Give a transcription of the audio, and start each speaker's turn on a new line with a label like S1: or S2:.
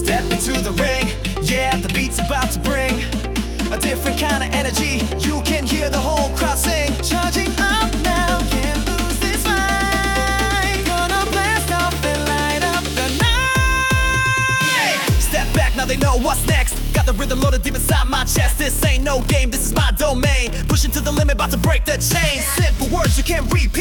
S1: Step into the ring, yeah, the beat's about to bring a different kind of energy. You can hear the whole crowd sing. Charging up now, can't lose this fight. Gonna blast off and light up the night. Step back, now they know what's next. Got the rhythm loaded deep inside my chest. This ain't no game, this is my domain. Pushing to the limit, about to break the chain. Simple words you can't repeat.